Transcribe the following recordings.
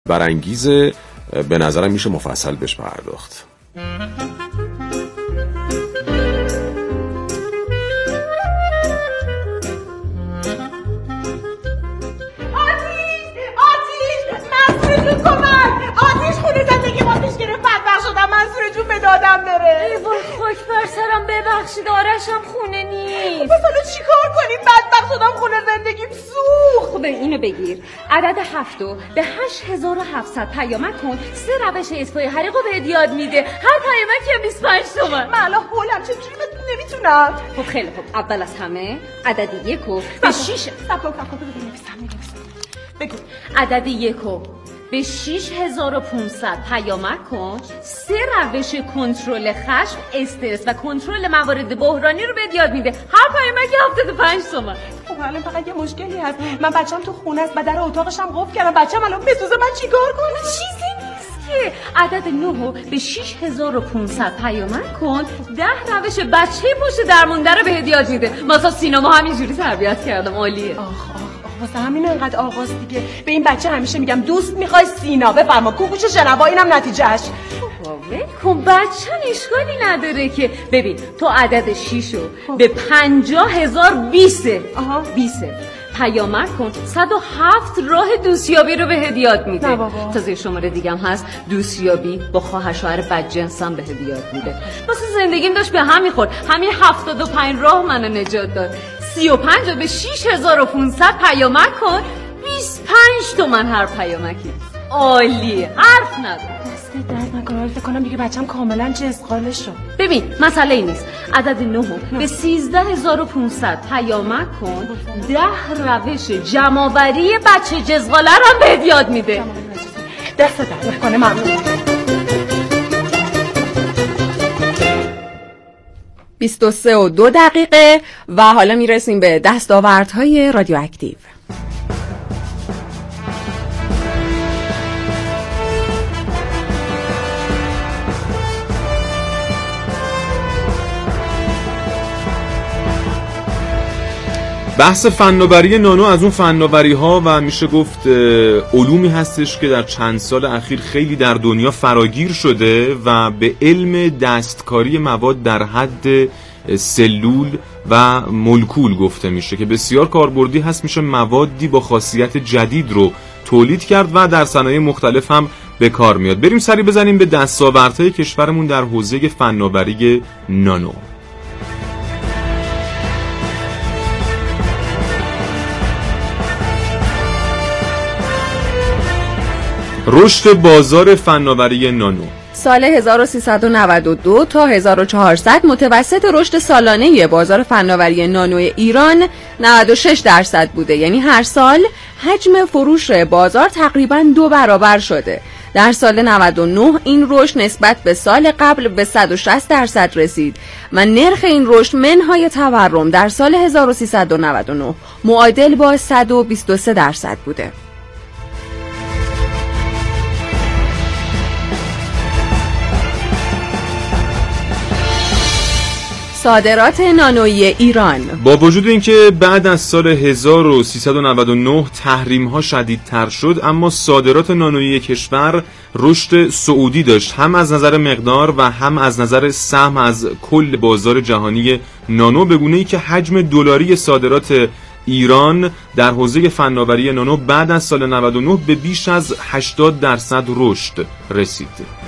برانگیزه، به نظرم میشه مفصل بهش پرداخت. دادم بره. ای وای خاک بر سرم، ببخشید آرشم خونه نیست. بس حالا چی کار کنیم؟ بدبخت شدم خونه زندگیم سوخت. خب اینو بگیر، عدد 7 رو به 8700 پیامک کن، 3 روش اطفای حریق رو بهت یاد میده، هر پیامکی 25 تومن. من الان هولم چجوری نمیتونم. خب خیلی خب، اول از همه عدد 1 رو به 6 بگو. عدد 1 رو به 6500 پیامک کن، 3 روش کنترل خشم، استرس و کنترل موارد بحرانی رو بهت یاد میده، هر پیامکی 75 تومن. خب الان فقط یه مشکلی هست، من بچه‌م تو خونه است و در اتاقش هم قفل کردم، بچه‌م الان بسوزه، من چیکار کنم؟ چیزی نیست که. عدد 9 رو به 6500 پیامک کن، 10 روش بچه پشت درمونده رو بهت یاد میده. مثلا سینما همینجوری تربیت کردم، عالیه. واسه همین انقدر آغاز دیگه. به این بچه همیشه میگم دوست میخوای سینا، بفرما کوکوشو شنوا، اینم نتیجهش. خب بچه اشکالی نداره که. ببین تو عدد 6 رو به 50020 پیامک کن، 107 راه دوستیابی رو بهت یاد میده. تازه شماره دیگه هم هست، دوستیابی با خواهر شوهر بدجنس هم بهت یاد میده. واسه زندگیم داشت به هم میخورد، همین 75 راه منو نجات داد. 35 رو به 6500 پیامک کن، 25 تومن هر پیامکی. عالیه، حرف نداره. دست درد نکنه، فکر کنم دیگه بچه‌م کاملا جزغاله شد. ببین مسئله ای نیست، عدد 9 رو به 13500 پیامک کن، 10 روش جمع‌آوری بچه جزغاله رو بهت یاد میده. دست درد نکنه، ممنون. 23:02 و حالا میرسیم به دستاوردهای رادیواکتیو. بحث فناوری نانو از اون فناوری ها و میشه گفت علومی هستش که در چند سال اخیر خیلی در دنیا فراگیر شده و به علم دستکاری مواد در حد سلول و مولکول گفته میشه که بسیار کاربردی هست. میشه موادی با خاصیت جدید رو تولید کرد و در صنایع مختلف هم به کار میاد. بریم سری بزنیم به دستاوردهای کشورمون در حوزه فناوری نانو. رشد بازار فناوری نانو سال 1392 تا 1400 متوسط رشد سالانه بازار فناوری نانو ایران 96% بوده، یعنی هر سال حجم فروش بازار تقریباً 2 برابر شده. در سال 99 این رشد نسبت به سال قبل به 160% رسید و نرخ این رشد منهای تورم در سال 1399 معادل با 123% بوده. صادرات نانویی ایران با وجود اینکه بعد از سال 1399 تحریم‌ها شدیدتر شد، اما صادرات نانویی کشور رشد صعودی داشت، هم از نظر مقدار و هم از نظر سهم از کل بازار جهانی نانو، به گونه‌ای که حجم دلاری صادرات ایران در حوزه فناوری نانو بعد از سال 99 به بیش از 80% رشد رسید.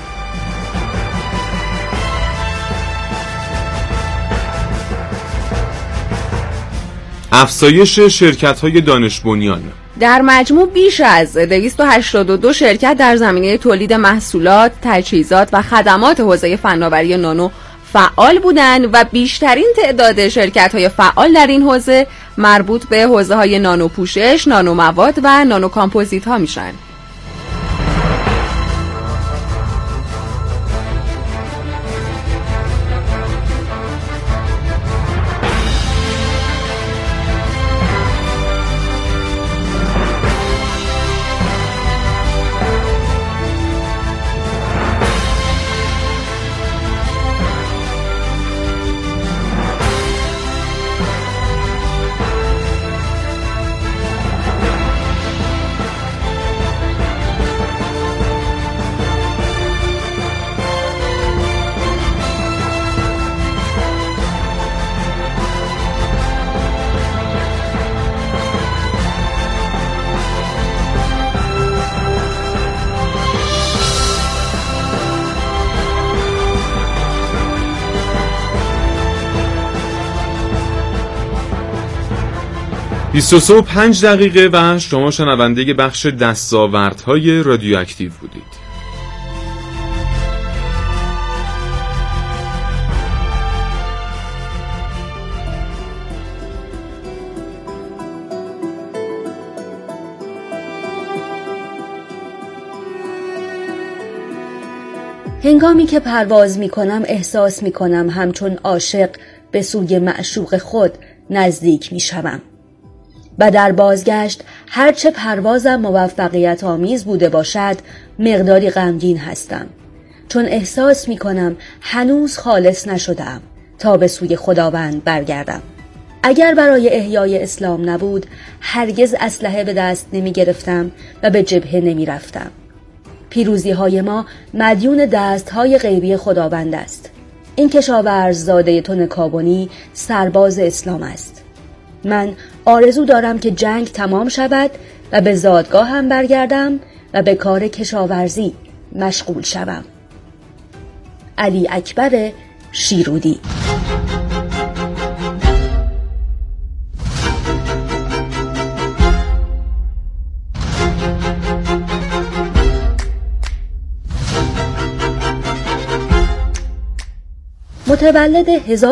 افزایش شرکت‌های دانش بنیان در مجموع بیش از 282 شرکت در زمینه تولید محصولات، تجهیزات و خدمات حوزه فناوری نانو فعال بودند و بیشترین تعداد شرکت‌های فعال در این حوزه مربوط به حوزه‌های نانو پوشش، نانو مواد و نانو کامپوزیت‌ها میشن. 23:05 و شما شنونده بخش دستاوردهای رادیواکتیو بودید. هنگامی که پرواز می کنم احساس می کنم همچون عاشق به سوی معشوق خود نزدیک می شوم. و در بازگشت هرچه پروازم موفقیت آمیز بوده باشد مقداری غمگین هستم، چون احساس می کنم هنوز خالص نشدم تا به سوی خداوند برگردم. اگر برای احیای اسلام نبود هرگز اسلحه به دست نمی گرفتم و به جبهه نمی رفتم. پیروزی های ما مدیون دست های غیبی خداوند است. این کشاورززاده تونکابونی سرباز اسلام است. من آرزو دارم که جنگ تمام شود و به زادگاهم برگردم و به کار کشاورزی مشغول شوم. علی اکبر شیرودی. متولد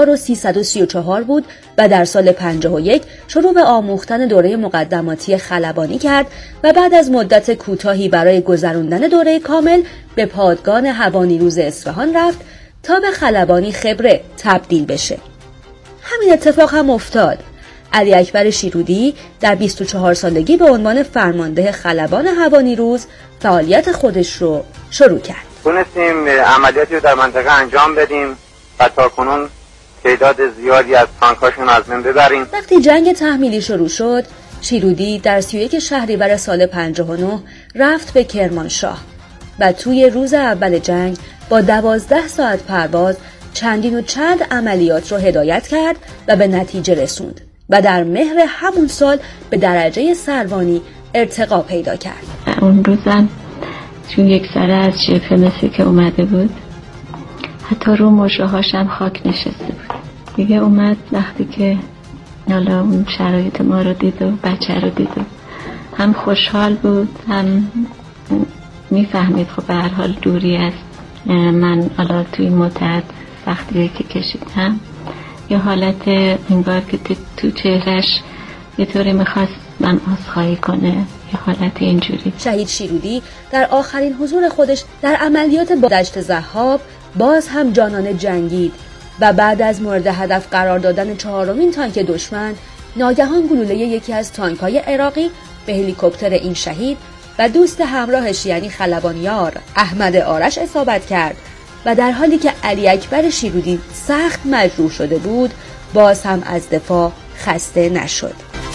1334 بود و در سال 51 شروع به آموختن دوره مقدماتی خلبانی کرد و بعد از مدت کوتاهی برای گذراندن دوره کامل به پادگان هوانیروز اصفهان رفت تا به خلبانی خبره تبدیل بشه. همین اتفاق هم افتاد. علی اکبر شیرودی در 24 سالگی به عنوان فرمانده خلبان هوانیروز فعالیت خودش رو شروع کرد. تونستیم عملیاتی رو در منطقه انجام بدیم و تاکنون تعداد زیادی از تانکاشون از من ببریم. وقتی جنگ تحمیلی شروع شد، شیرودی در 31 شهریور سال 59 رفت به کرمانشاه و توی روز اول جنگ با 12 ساعت پرواز چندین و چند عملیات رو هدایت کرد و به نتیجه رسوند و در مهر همون سال به درجه سروانی ارتقا پیدا کرد. اون روزم چون یک سره از جبهه مثل که اومده بود، حتی رو مژه‌هاش هم خاک نشسته بود. دیگه اومد وقتی که حالا اون شرایط ما رو دید و بچه رو دید و هم خوشحال بود هم میفهمید خب به هر حال دوری است. من حالا توی این مدت سختیه که کشیدم یه حالت انگار که تو چهرش یه طوری میخواست من عذرخواهی کنه، یه حالت اینجوری. شهید شیرودی در آخرین حضور خودش در عملیات با دشت ضحاب باز هم جانانه جنگید و بعد از مورد هدف قرار دادن 4مین تانک دشمن ناگهان گلوله یکی از تانک‌های عراقی به هلیکوپتر این شهید و دوست همراهش یعنی خلبانیار احمد آرش اصابت کرد و در حالی که علی اکبر شیرودی سخت مجروح شده بود باز هم از دفاع خسته نشد.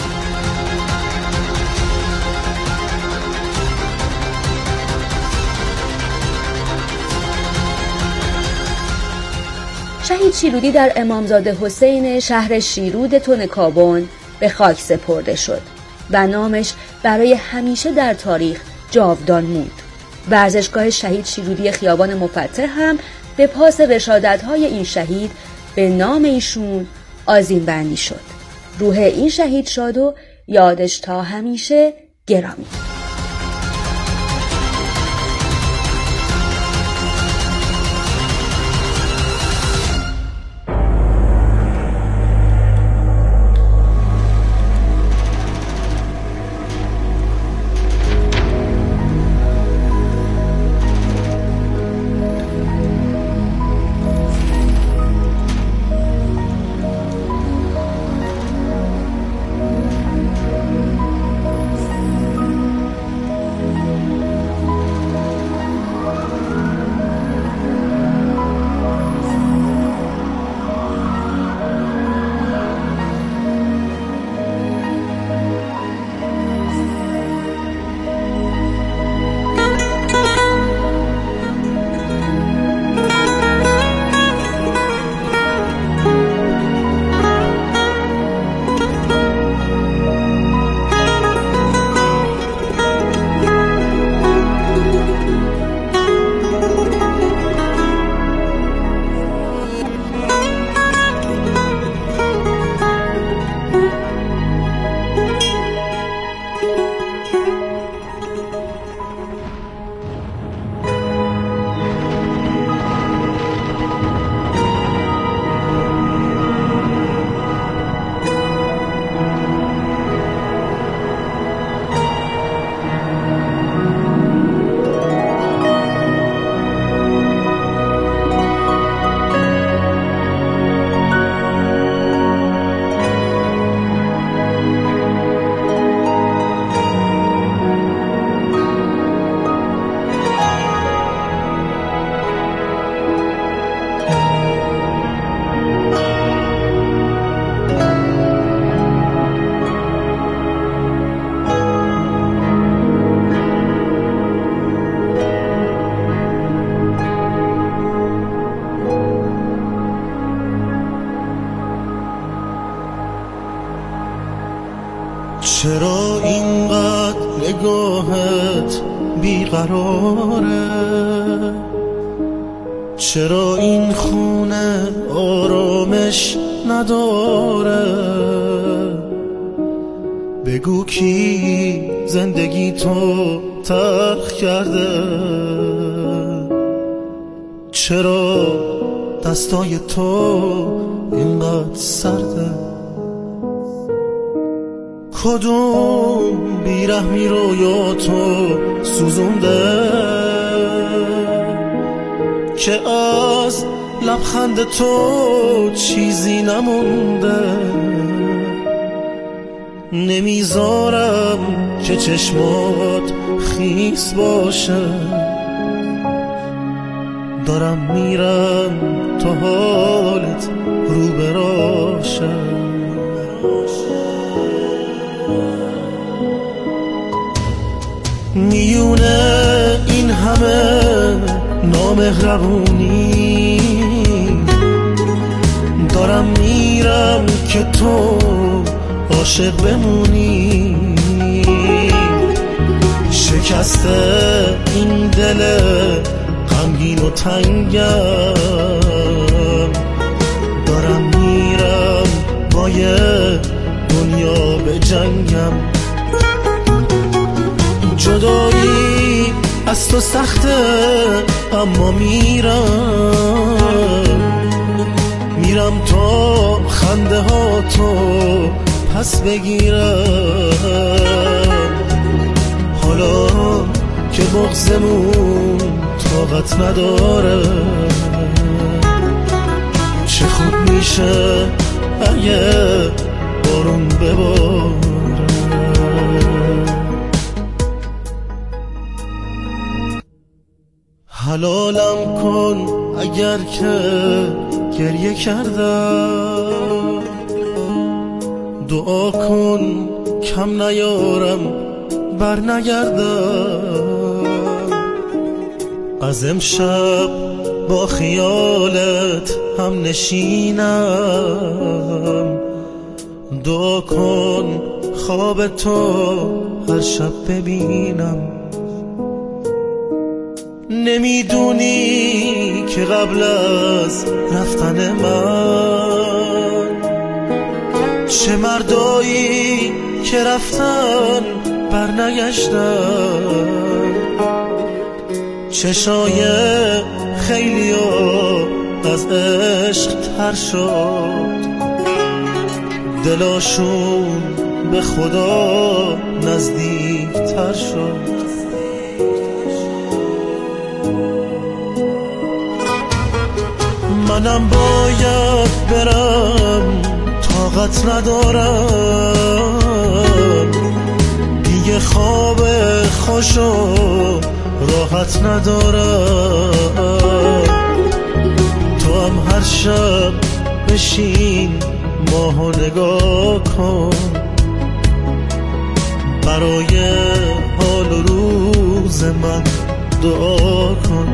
شهید شیرودی در امامزاده حسین شهر شیرود تونکابون به خاک سپرده شد و نامش برای همیشه در تاریخ جاودان موند. ورزشگاه شهید شیرودی خیابان مفتح هم به پاس رشادت‌های این شهید به نام ایشون آذین بندی شد. روح این شهید شاد و یادش تا همیشه گرامی. بیقراره؟ چرا این خونه آرامش نداره؟ بگو کی زندگی تو تلخ کرده؟ چرا دستای تو اینقدر سرده؟ کدوم بیرحمی رویا تو سوزونده که از لبخند تو چیزی نمونده؟ نمیذارم که چشمات خیس باشه، دارم میرم تا حالت رو براشه. میونه این همه نامهربونی، دارم میرم که تو عاشق بمونی. شکسته این دل غمگین و تنگم، دارم میرم با یه دنیا به جنگم. جدایی از تو سخته اما میرم تا خنده ها تو پس بگیرم. حالا که بغضمون طاقت نداره، چه خوب میشه اگه بارون بباره. حلالم کن اگر که گریه کردم، دعا کن کم نیارم بر نگردم. از امشب با خیالت هم نشینم، دعا کن خواب تو هر شب ببینم. نمیدونی که قبل از رفتن من چه مردایی که رفتن برنگشتن. چشای خیلی ها از عشق تر شد، دلاشون به خدا نزدیک تر شد. منم باید برم، طاقت ندارم دیگه، خواب خوش و راحت ندارم. تو هم هر شب بشین ماهو نگاه کن، برای حال و روز من دعا کن.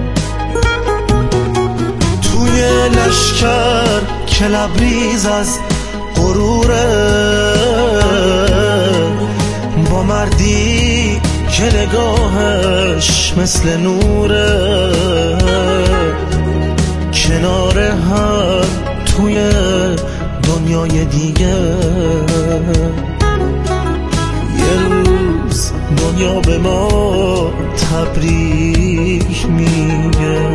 توی لشکر که لبریز از غروره، با مردی که نگاهش مثل نوره، کنار هم توی دنیای دیگه. یه روز دنیا به ما تبریک میگه.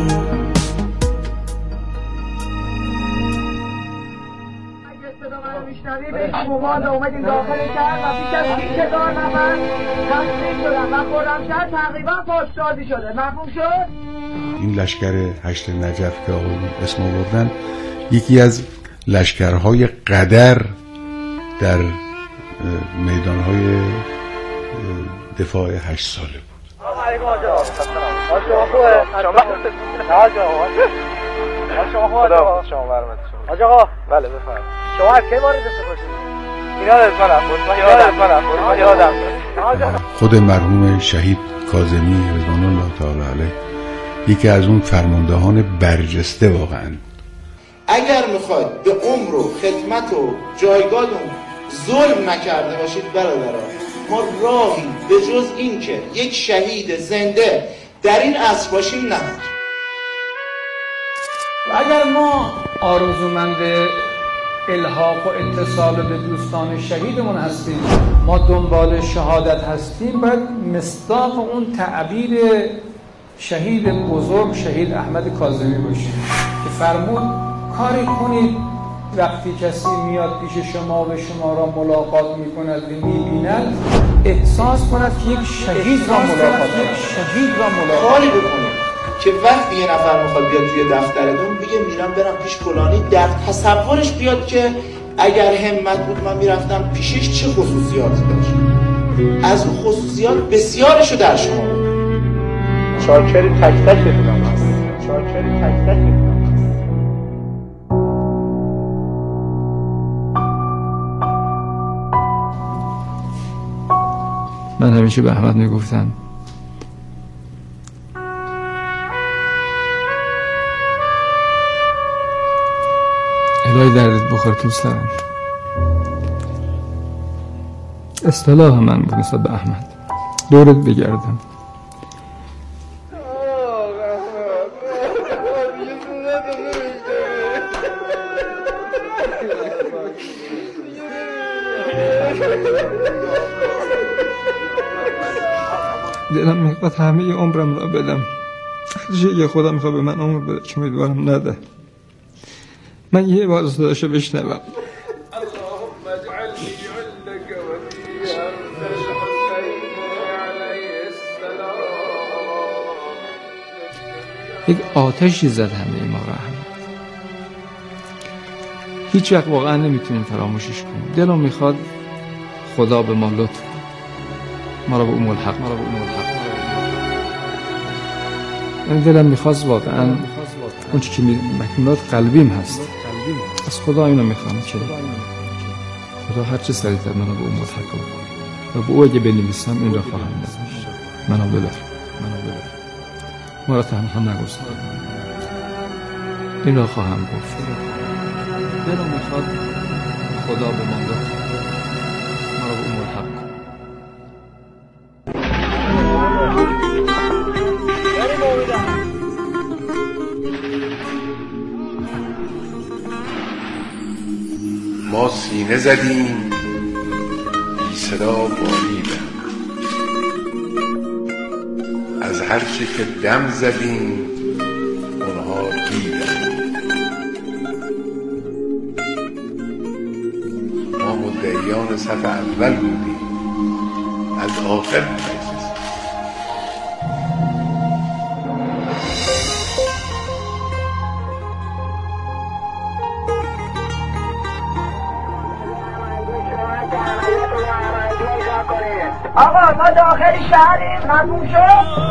مومال اومدیم داخل شهر و بیش از 20,000 نفر تصدیق شدن و خرمشهر تقریبا پاسداری شده. مفهوم شد؟ این لشکر هشت نجف که آقایون اسم آوردن یکی از لشکرهای قدر در میدانهای دفاع 8 ساله بود. علیکم آجا. شما خوبه؟ شما خوبه؟ شما برمت شما. آجا بله بفرمایید. شما از کی وارد سپاه شدید؟ یادم خود مرحوم شهید کاظمی رضوان الله تعالی علیه یکی از اون فرماندهان برجسته واقعا. اگر میخواید به عمر و خدمت و جایگاهتون ظلم نکرده باشید برادران، ما راهی به جز این که یک شهید زنده در این عصر باشیم نداریم. اگر ما آرزومند الحاق و اتصال به دوستان شهیدمون هستیم، ما دنبال شهادت هستیم، باید مصداق اون تعبیر شهید بزرگ شهید احمد کاظمی باشیم که فرمود کاری کنید وقتی کسی میاد پیش شما و شما را ملاقات میکند و میبیند احساس کند که یک شهید را ملاقات کاری بکنید که وقتی یه نفر میخواد بیاد توی دفترتون بگه میرم برم پیش فلانی، در تصورش بیاد که اگر همت بود من میرفتم پیشش چه خصوصیاتی داشت. از اون خصوصیات بسیارشو در شما بود. چاکر تک تکتونم هست. من همیشه به احمد میگفتم الهی دردت بخور دوست دارم. اصطلاح من بود نسبت به احمد، دورت بگردم. دلم میخواد همه عمرم را بدم، هرچی خدا میخواد به من عمر بده که امیدوارم نده. من یه بار صداشو بشنوم. یک آتشی زد همه ما را احمد، هیچ وقت واقعا نمیتونیم فراموشش کنیم. دلم میخواد خدا به ما لطف کنه، ما را به اون الحق. من دلم میخواست واقعا اون چی که مکنونات قلبیم هست از خدا اینو میخوام که خدا هر چه سریعتر منو به اون ملحق کنه و به او اگه بنویسم این را خواهم نوشت. منو ببر، ما را تنها نگذار، این را خواهم گفت. دلم میخواد خدا به ما لطف کنه، ما را به اون ملحق کنه. ما سینه زدیم بی صدا باریدن، از هر چی که دم زدیم اونها دیدن. ما مدعیان صف اول بودیم، از آخر نشستیم. آقا ما داخل شهریم، ممنون شد.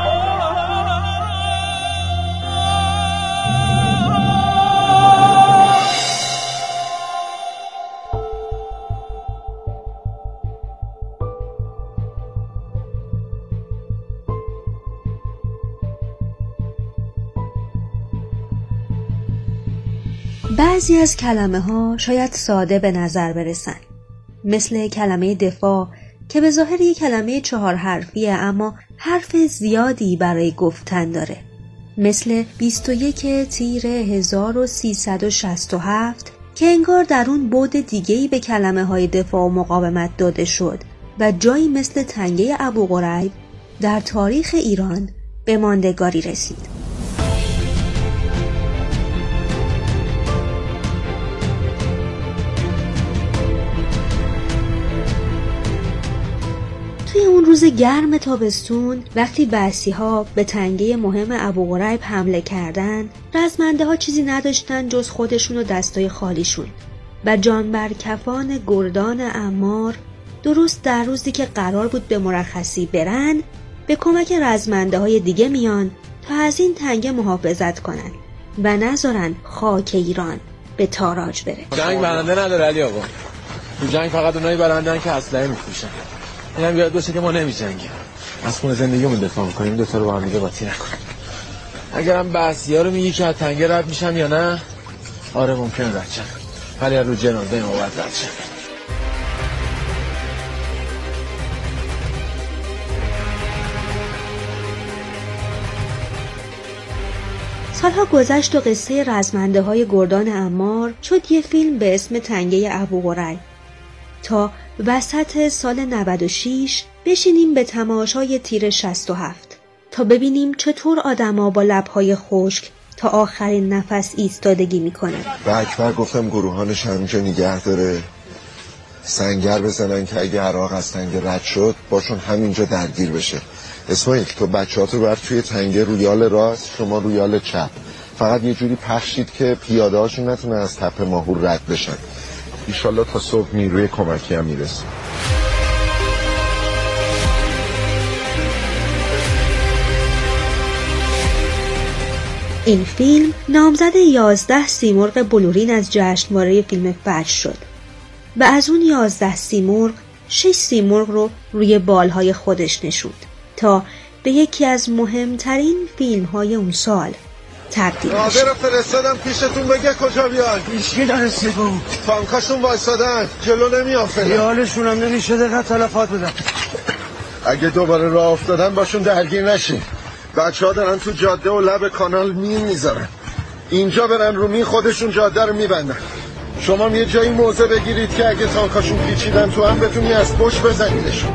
بعضی از کلمه ها شاید ساده به نظر برسن، مثل کلمه دفاع که به ظاهر یک کلمه 4 حرفیه اما حرف زیادی برای گفتن داره، مثل 21 تیر 1367 که انگار در اون بعد دیگه‌ای به کلمه های دفاع و مقاومت داده شد و جایی مثل تنگه ابوقریب در تاریخ ایران به ماندگاری رسید. توی اون روز گرم تابستون وقتی بعثی‌ها به تنگه مهم ابوقریب حمله کردن، رزمنده ها چیزی نداشتن جز خودشون و دستای خالیشون و جانبر کفان گردان عمار درست در روزی که قرار بود به مرخصی برن به کمک رزمنده های دیگه میان تا از این تنگه محافظت کنن و نذارن خاک ایران به تاراج بره. جنگ برنده نداره علی آقا، تو جنگ فقط اونایی برندن که اسلحه میفروشن. اینم یاد باشه که ما نمی‌جنگیم، از خون زندگیمون دفاع می‌کنیم، دو تا رو با هم دیگه باطی نکنیم. اگرم بعثی‌ها رو میگی که از تنگه رد میشن یا نه، آره ممکنه رد شن، ولی رو جنازه ما باید رد شن. سالها گذشت و قصه رزمنده های گردان عمار شد یه فیلم به اسم تنگه ابوقریب. تا وسط سال 96 بشینیم به تماشای تیر 67 تا ببینیم چطور آدما با لبهای خشک تا آخرین نفس ایستادگی میکنن. به اکبر گفتم گروهانش همینجا نگه داره، سنگر بزنن که اگه عراق از تنگه رد شد باشون همینجا درگیر بشه. اسماعیل تو بچه‌هاتو بر توی تنگه رویال راست، شما رویال چپ، فقط یه جوری پخشید که پیاده هاشون نتونه از تپه ماهور رد بشن. ایشالله تا صبح نیروی کمکی هم میرسه. این فیلم نامزد 11 سیمرغ بلورین از جشنواره فیلم فجر شد و از اون 11 سیمرغ 6 سیمرغ رو روی بالهای خودش نشوند تا به یکی از مهمترین فیلم‌های اون سال تبدیل بشه. ناظر فرستادم پیشتون بگه کجا بیان. هیچکی نرسید بود. تانکاشون وایسادن جلو نمیان فعلا. یالشون هم نمیشه دقیقا تلفات بدن. اگه دوباره راه افتادن باشون درگیر نشین. بچه‌ها دارن تو جاده و لب کانال مین میذارن. اینجا برن رو مین خودشون جاده رو میبندن. شما یه جایی موضع بگیرید که اگه تانکاشون پیچیدن تو هم بتونی از پشت بزنیدشون.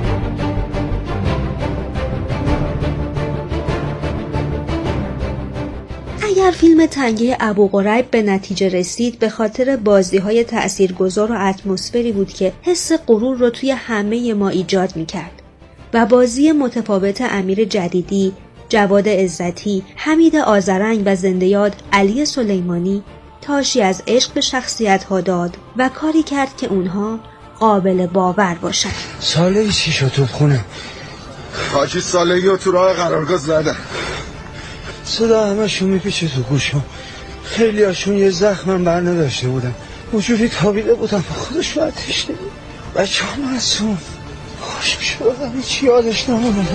اگر فیلم تنگه ابوقریب به نتیجه رسید به خاطر بازی‌های تأثیرگذار و اتمسفری بود که حس غرور رو توی همه ما ایجاد می‌کرد و بازی متفاوت امیر جدیدی، جواد عزتی، حمید آذرنگ و زنده یاد علی سلیمانی تاشی از عشق به شخصیت‌ها داد و کاری کرد که اونها قابل باور باشن. ساله‌ای چی شد تو خونه؟ حاجی صالحی رو تو راه قرارگاه زدن. صدا همشون میپیچه تو گوشم. خیلی هاشون یه زخمم بر نداشته بودن. وجودی تابیده بودن با خودش آتیش نمید. بچه ها معصوم خوش میشودم هیچی یادش نمونه.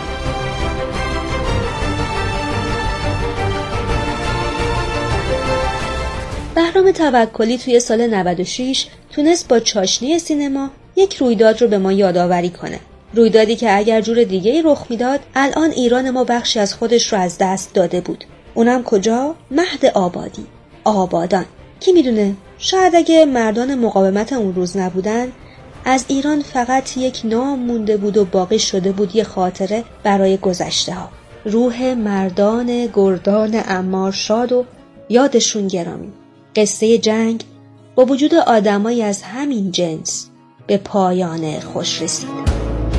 بهرام توکلی توی سال 96 تونست با چاشنی سینما یک رویداد رو به ما یادآوری کنه. رویدادی که اگر جور دیگه‌ای رخ میداد الان ایران ما بخشی از خودش رو از دست داده بود. اونم کجا؟ مهد آبادی، آبادان. کی میدونه؟ شاید اگه مردان مقاومت اون روز نبودن از ایران فقط یک نام مونده بود و باقی شده بود یه خاطره برای گذشته ها. روح مردان گردان عمار شاد و یادشون گرامی. قصه جنگ با وجود آدمایی از همین جنس به پایان خوش رسید.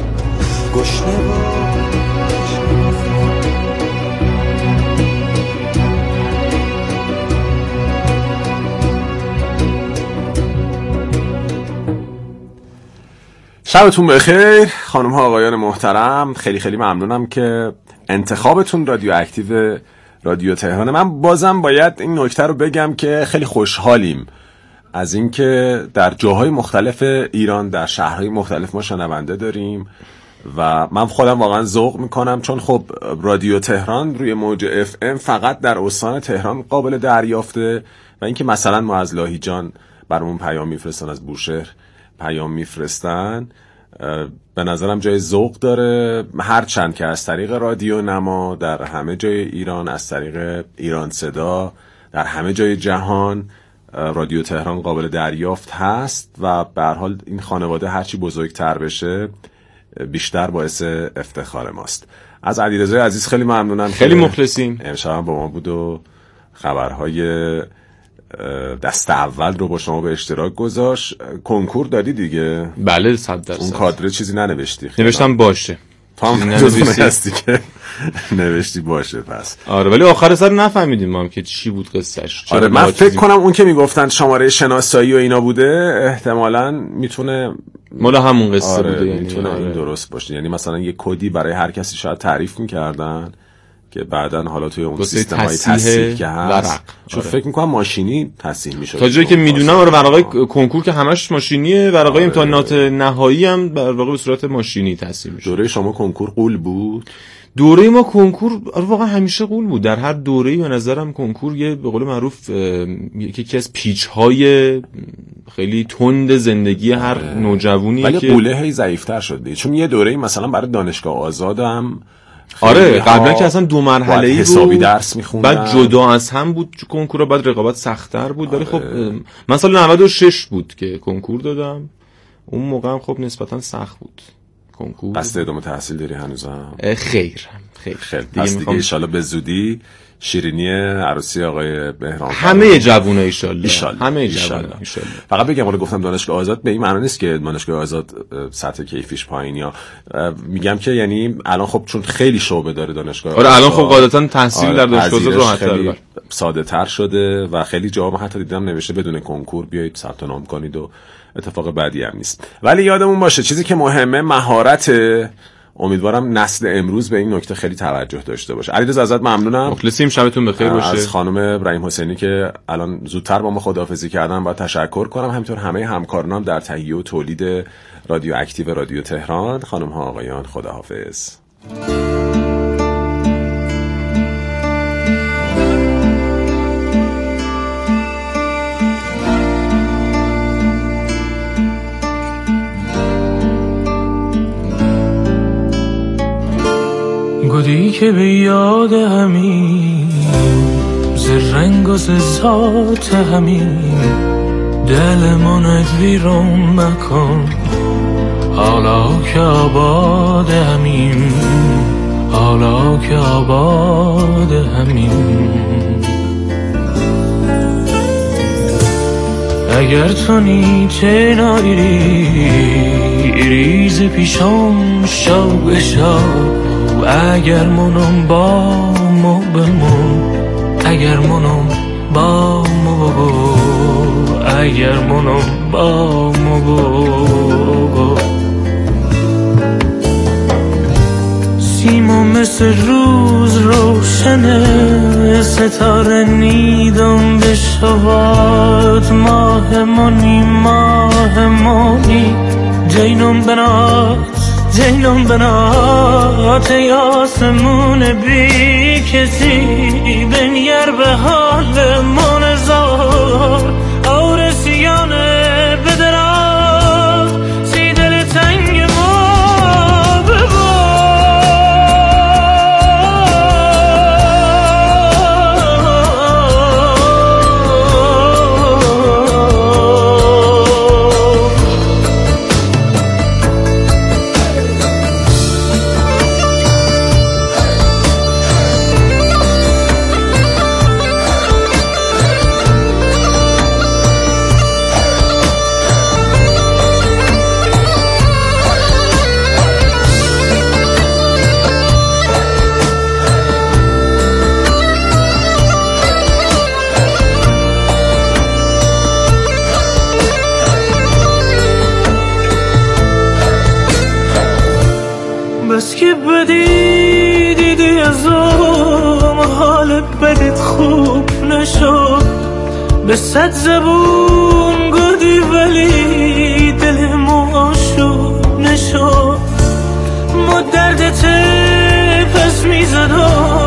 شبتون بخیر خانم ها آقایان محترم. خیلی خیلی ممنونم که انتخابتون رادیو اکتیو رادیو تهران. من بازم باید این نکته رو بگم که خیلی خوشحالیم از اینکه در جاهای مختلف ایران در شهرهای مختلف ما شنونده داریم و من خودم واقعا ذوق میکنم چون خب رادیو تهران روی موج FM فقط در استان تهران قابل دریافته و اینکه مثلا ما از لاهیجان برامون پیام میفرستن، از بوشهر پیام میفرستن، به نظرم جای ذوق داره. هرچند که از طریق رادیو نما در همه جای ایران، از طریق ایران صدا در همه جای جهان رادیو تهران قابل دریافت هست و به هر حال این خانواده هرچی بزرگتر بشه بیشتر باعث افتخار ماست. از علیرضا عزیز خیلی ممنونم، خیلی مخلصیم. امشب هم با ما بود و خبرهای دست اول رو با شما به اشتراک گذاشت. کنکور دادی دیگه؟ بله 100%. اون کادر چیزی ننوشتی؟ نوشتم باشه. تو هم هستی که نوشتی باشه پس. آره ولی آخر سر نفهمیدیم ما هم که چی بود قصهش. آره من فکر کنم اون که میگفتن شماره شناسایی و اینا بوده احتمالاً میتونه مال همون قصه آره بوده، یعنی میتونه این درست باشه. یعنی مثلا یه کدی برای هر کسی شاید تعریف میکردن که بعداً حالا توی اون سیستم‌های تصحیح که هست چون فکر می‌کنم ماشینی تصحیح می‌شد. تا جایی که میدونم آره ورقای کنکور که همش ماشینیه، ورقای امتحانات نهایی هم در واقع به صورت ماشینی تصحیح می‌شد. دوره شما کنکور قول بود؟ دوره ما کنکور واقعا همیشه قول بود. در هر دوره‌ای به نظرم کنکور یه به قول معروف یکی از پیچ‌های خیلی تند زندگی هر نوجوانی ولی که قوله هی ضعیف‌تر شد چون یه دوره‌ای مثلا برای دانشگاه آزادم آره قبلا که اصلا 2 مرحله‌ای حسابی درس می‌خوندن، بعد جدا از هم بود کنکور، بعد رقابت سخت‌تر بود. ولی خب من سال 96 بود که کنکور دادم، اون موقع هم خب نسبتاً سخت بود کنکور. قصد ادامه تحصیل داری هنوزم؟ خیر پس دیگه ان شاءالله به زودی شیرینی عروسی آقای بهرام، همه جوونا ان شاءالله، همه جوونا ان شاءالله. فقط بگم ولی گفتم دانشگاه آزاد به این معنی نیست که دانشگاه آزاد سطح کیفیش پایین، یا میگم که یعنی الان خب چون خیلی شعبه داره دانشگاه آره الان خب قاعدتا تحصیل در دانشگاه آزاد راحت‌تر، ساده تر شده و خیلی جاها حتی دیدم نوشته بدون کنکور بیایید ثبت نام کنید و اتفاق بعدی هم نیست. ولی یادمون باشه چیزی که مهمه مهارت. امیدوارم نسل امروز به این نکته خیلی توجه داشته باشه. علیرضا ازت ممنونم، مخلصیم، شبتون بخیر باشه. از خانم ابراهیم حسینی که الان زودتر با ما خداحافظی کردن باید تشکر کنم، همینطور همه همکارانم در تهیه و تولید رادیو اکتیو رادیو تهران. خانم ها آقایان خداحافظ. گودی که به یاد همین ز رنگ و ز ذات همین دل من ویران مکن، حالا که آباد همین، حالا که آباد همین. اگر تو نیچه نایری ریز پیشم شو شو، اگر منم با مو بمون، اگر منم با مو بگو، اگر منم با مو بگو. سیما مثل روز روشنه، ستاره نیدم بشواد، ماه مانی جینم بنات ای آسمون بی کسی، بنگر به حال منزار آرسیانه بدرا، سی دل تنگ ما ببار. بس که بدی دیدی از اون حال بدت خوب نشد، به 100 زبون گفتی ولی دل ما شد نشد. ما دردت پس میزدم